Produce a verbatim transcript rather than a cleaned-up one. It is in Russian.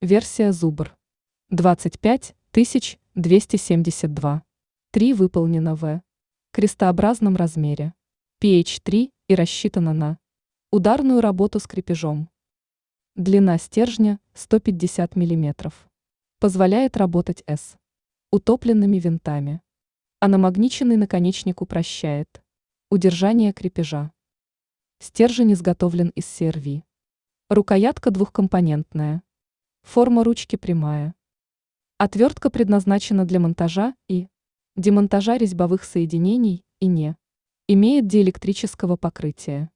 Версия Зубр. двадцать пять тысяч двести семьдесят два. три выполнено в крестообразном размере. пи эйч три и рассчитана на ударную работу с крепежом. Длина стержня сто пятьдесят миллиметров. Позволяет работать с утопленными винтами. А намагниченный наконечник упрощает удержание крепежа. Стержень изготовлен из си эр ви. Рукоятка двухкомпонентная. Форма ручки прямая. Отвертка предназначена для монтажа и демонтажа резьбовых соединений и не имеет диэлектрического покрытия.